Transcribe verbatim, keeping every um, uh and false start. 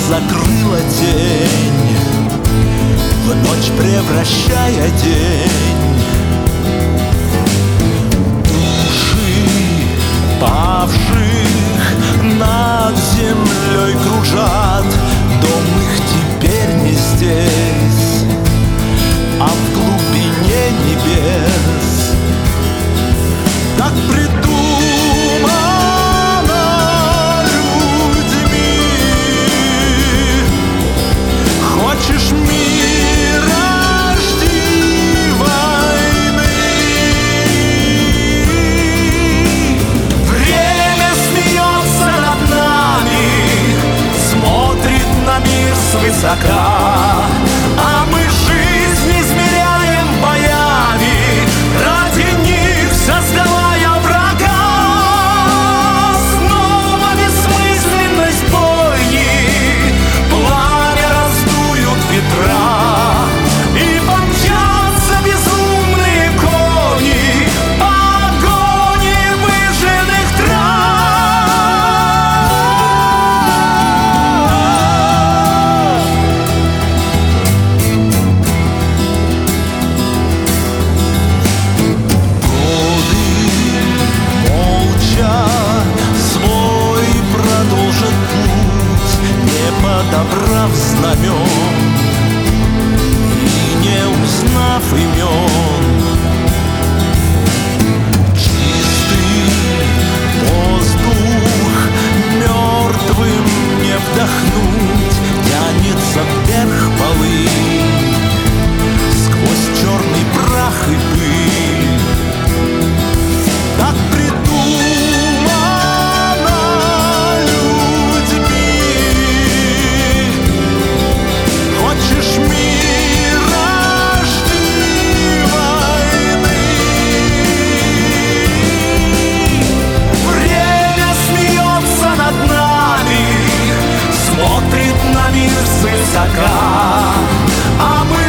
закрыла тень, в ночь превращая день. Души павших над землей кружат, дом их теперь не здесь, а в глубине небес. Так придумано людьми. Хочешь мира, жди войны. Время смеется над нами, смотрит на мир свысока, а мы жизнь измеряем боями, ради них создавая врага. Снова бессмысленность бойни, пламя раздуют ветра, и помчатся безумные кони погони выжженных трав. Подобрав знамен и не узнав имен, чистый воздух мертвым не вдохнуть, тянется вверх полынь сквозь черный прах и пыль. Так смотрит на мир свысока, а мы